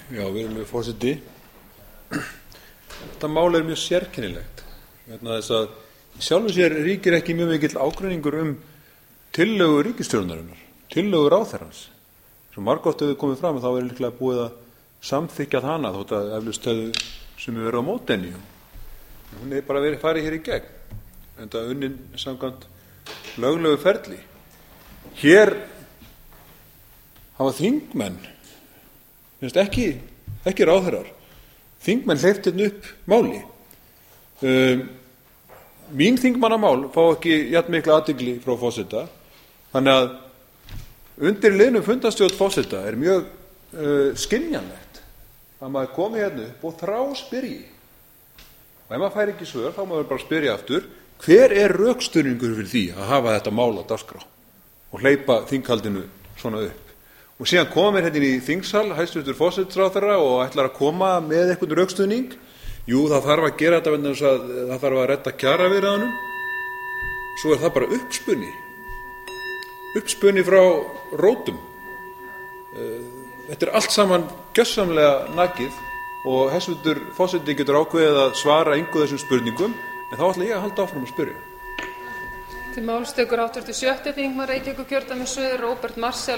Já, virðulegur forseti. Þetta mál mjög sérkennilegt vegna þess að í sjálfu sér ríkir ekki mjög mikill ágreiningur tillögu ríkisstjórnarinnar, tillögu ráðherrans. Svo margoft hefur komið fram þá líklega búið að samþykkja hana þótt að eflaust hefðu sem verið á móti henni. Hún bara verið farið hér í gegn, enda unnin samkvæmt löglegu ferli. Hér hafa þingmenn, finnst ekki ráðherrar, þingmenn hleypt hérna upp máli. Mín þingmannamál fá ekki jafn mikla athygli frá forseta, þannig að undir liðnum fundarstjórn forseta mjög skynjanlegt að maður komi hérna upp og þráspyrji. Og ef maður fær ekki svör þá maður bara spyrja aftur, hver rökstuðningur fyrir því að hafa þetta mál á dagskrá og hleypa þinghaldinu svona upp? Og síðan koma hérna í þingsal hæstvirtur forsætisráðherra og ætlar að koma með einhvern rökstuðning. Jú, það þarf að gera þetta vegna þess að það þarf að redda kjaraviðræðunum. Svo það bara uppspunni frá rótum. Þetta allt saman gjörsamlega nakið og hæstvirtur forseti getur ákveðið að svara engu þessum spurningum, en þá ætla ég að halda áfram að spyrja. Til máls tekur hv. 6. þingmaður Reykjavíkurkjördæmis suður Róbert Marshall.